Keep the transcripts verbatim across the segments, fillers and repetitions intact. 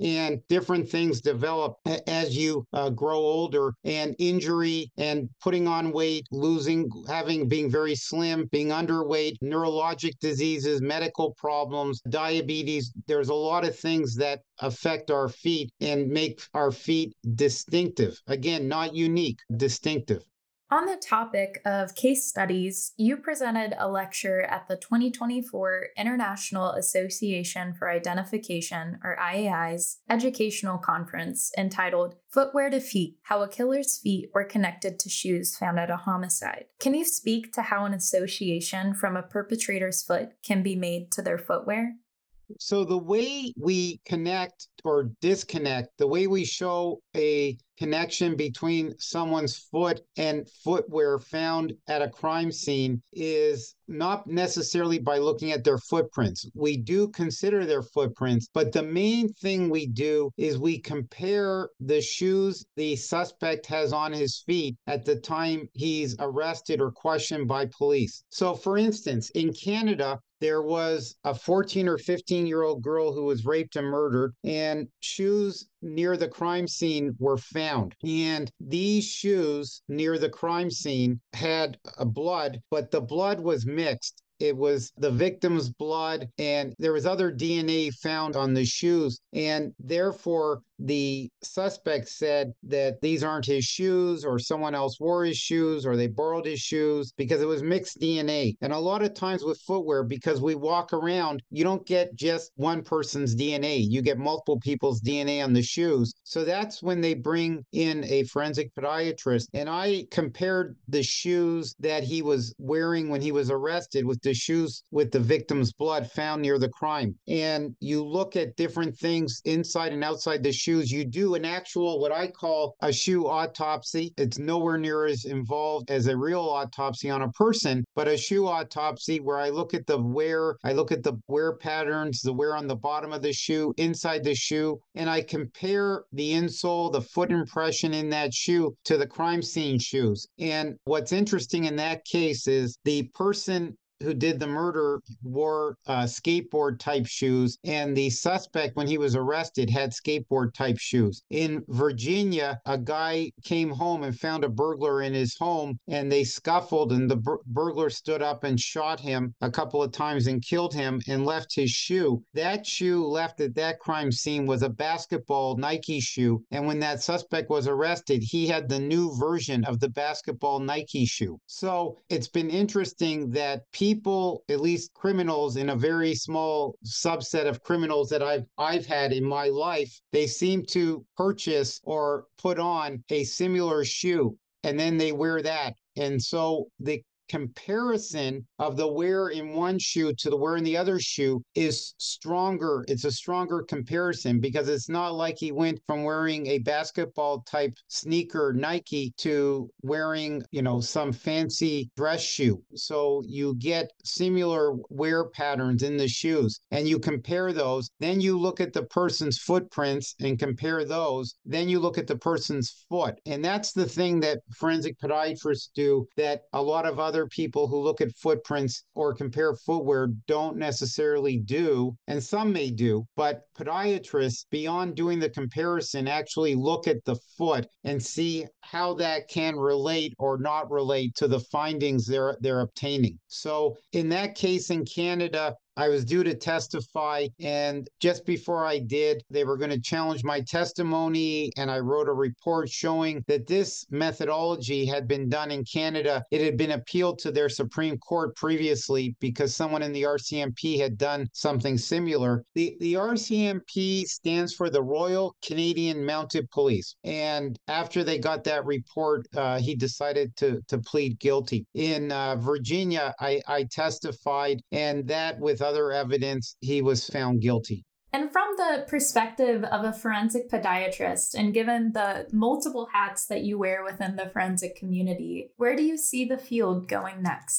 and different things develop a- as you uh, grow older, and injury and putting on weight, losing, having, being very slim, being underweight, neurologic diseases, medical problems, diabetes. There's a lot of things that affect our feet and make our feet distinctive. Again, not unique, distinctive. On the topic of case studies, you presented a lecture at the twenty twenty-four International Association for Identification, or I A I's, educational conference entitled Footwear to Feet: How a Killer's Feet Were Connected to Shoes Found at a Homicide. Can you speak to how an association from a perpetrator's foot can be made to their footwear? So the way we connect or disconnect, the way we show a connection between someone's foot and footwear found at a crime scene is not necessarily by looking at their footprints. We do consider their footprints, but the main thing we do is we compare the shoes the suspect has on his feet at the time he's arrested or questioned by police. So, for instance, in Canada, there was a fourteen or fifteen year old girl who was raped and murdered, and shoes near the crime scene were found. And these shoes near the crime scene had a blood, but the blood was mixed. It was the victim's blood, and there was other D N A found on the shoes. And therefore, the suspect said that these aren't his shoes, or someone else wore his shoes, or they borrowed his shoes, because it was mixed D N A. And a lot of times with footwear, because we walk around, you don't get just one person's D N A. You get multiple people's D N A on the shoes. So that's when they bring in a forensic podiatrist. And I compared the shoes that he was wearing when he was arrested with the shoes with the victim's blood found near the crime. And you look at different things inside and outside the shoes. You do an actual, what I call a shoe autopsy. It's nowhere near as involved as a real autopsy on a person, but a shoe autopsy where I look at the wear, I look at the wear patterns, the wear on the bottom of the shoe, inside the shoe, and I compare the insole, the foot impression in that shoe to the crime scene shoes. And what's interesting in that case is the person who did the murder wore uh, skateboard type shoes, and the suspect, when he was arrested, had skateboard type shoes. In Virginia, a guy came home and found a burglar in his home, and they scuffled, and the bur- burglar stood up and shot him a couple of times and killed him and left his shoe. That shoe left at that crime scene was a basketball Nike shoe, and when that suspect was arrested, he had the new version of the basketball Nike shoe. So it's been interesting that people People, at least criminals, in a very small subset of criminals that I've I've had in my life, they seem to purchase or put on a similar shoe, and then they wear that. And so the comparison of the wear in one shoe to the wear in the other shoe is stronger. It's a stronger comparison because it's not like he went from wearing a basketball type sneaker Nike to wearing, you know, some fancy dress shoe. So you get similar wear patterns in the shoes and you compare those. Then you look at the person's footprints and compare those. Then you look at the person's foot. And that's the thing that forensic podiatrists do that a lot of other people who look at footprints or compare footwear don't necessarily do, and some may do, but podiatrists, beyond doing the comparison, actually look at the foot and see how that can relate or not relate to the findings they're they're obtaining. So in that case in Canada, I was due to testify, and just before I did, they were going to challenge my testimony, and I wrote a report showing that this methodology had been done in Canada. It had been appealed to their Supreme Court previously because someone in the R C M P had done something similar. The, the R C M P stands for the Royal Canadian Mounted Police, and after they got that report, uh, he decided to, to plead guilty. In uh, Virginia, I, I testified, and that with other evidence, he was found guilty. And from the perspective of a forensic podiatrist, and given the multiple hats that you wear within the forensic community, where do you see the field going next?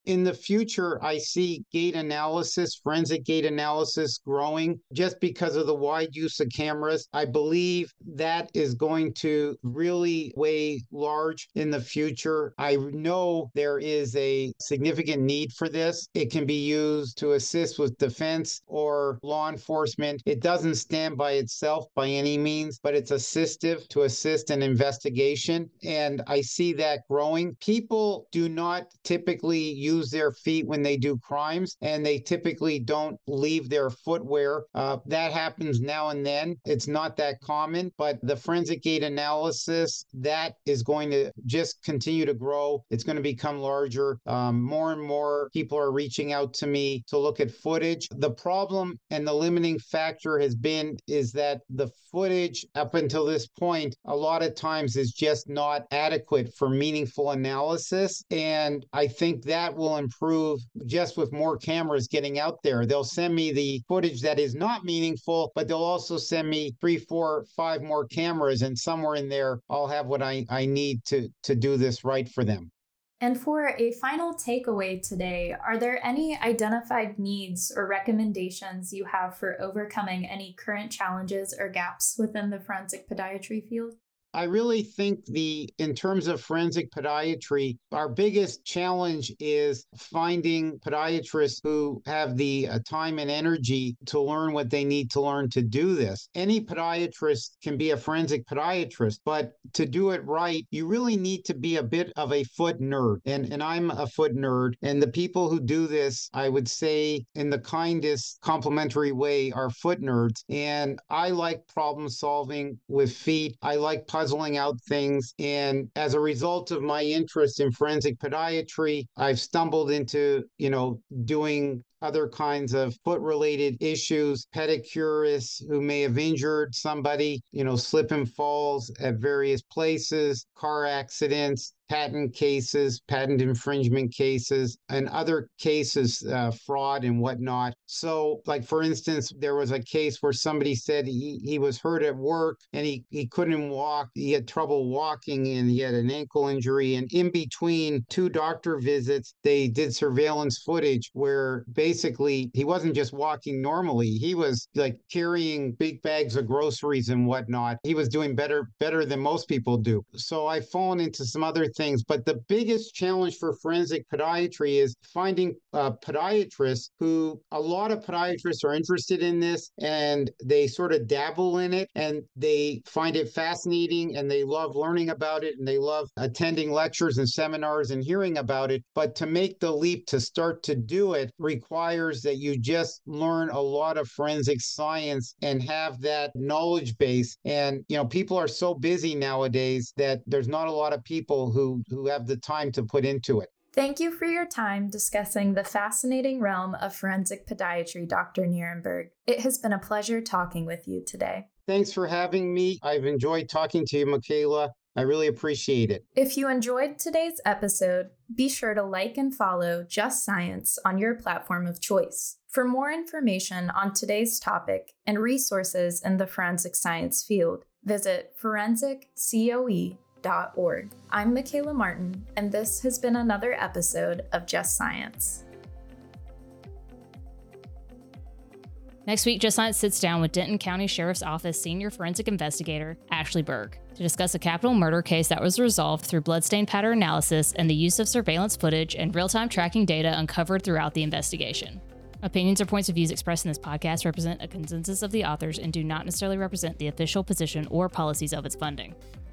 In the future, I see gait analysis, forensic gait analysis growing just because of the wide use of cameras. I believe that is going to really weigh large in the future. I know there is a significant need for this. It can be used to assist with defense or law enforcement. It doesn't stand by itself by any means, but it's assistive to assist in investigation. And I see that growing. People do not typically use their feet when they do crimes, and they typically don't leave their footwear. Uh, that happens now and then. It's not that common, but the forensic gait analysis, that is going to just continue to grow. It's going to become larger. Um, more and more people are reaching out to me to look at footage. The problem and the limiting factor has been is that the footage up until this point, a lot of times is just not adequate for meaningful analysis. And I think that will improve just with more cameras getting out there. They'll send me the footage that is not meaningful, but they'll also send me three, four, five more cameras, and somewhere in there, I'll have what I, I need to, to do this right for them. And for a final takeaway today, are there any identified needs or recommendations you have for overcoming any current challenges or gaps within the forensic podiatry field? I really think the, in terms of forensic podiatry, our biggest challenge is finding podiatrists who have the uh, time and energy to learn what they need to learn to do this. Any podiatrist can be a forensic podiatrist, but to do it right, you really need to be a bit of a foot nerd. And, and I'm a foot nerd. And the people who do this, I would say in the kindest complimentary way, are foot nerds. And I like problem solving with feet. I like puzzling out things. And as a result of my interest in forensic podiatry, I've stumbled into, you know, doing other kinds of foot-related issues, pedicurists who may have injured somebody, you know, slip and falls at various places, car accidents, patent cases, patent infringement cases, and other cases, uh, fraud and whatnot. So, like, for instance, there was a case where somebody said he, he was hurt at work and he, he couldn't walk. He had trouble walking and he had an ankle injury. And in between two doctor visits, they did surveillance footage where basically he wasn't just walking normally. He was like carrying big bags of groceries and whatnot. He was doing better, better than most people do. So I've fallen into some other things, but the biggest challenge for forensic podiatry is finding uh, podiatrists who, a lot of podiatrists are interested in this and they sort of dabble in it and they find it fascinating and they love learning about it and they love attending lectures and seminars and hearing about it. But to make the leap to start to do it requires that you just learn a lot of forensic science and have that knowledge base. And, you know, people are so busy nowadays that there's not a lot of people who Who, who have the time to put into it. Thank you for your time discussing the fascinating realm of forensic podiatry, Doctor Nierenberg. It has been a pleasure talking with you today. Thanks for having me. I've enjoyed talking to you, Michaela. I really appreciate it. If you enjoyed today's episode, be sure to like and follow Just Science on your platform of choice. For more information on today's topic and resources in the forensic science field, visit forensic coe dot org. I'm Michaela Martin, and this has been another episode of Just Science. Next week, Just Science sits down with Denton County Sheriff's Office Senior Forensic Investigator Ashley Berg to discuss a capital murder case that was resolved through bloodstain pattern analysis and the use of surveillance footage and real-time tracking data uncovered throughout the investigation. Opinions or points of views expressed in this podcast represent a consensus of the authors and do not necessarily represent the official position or policies of its funding.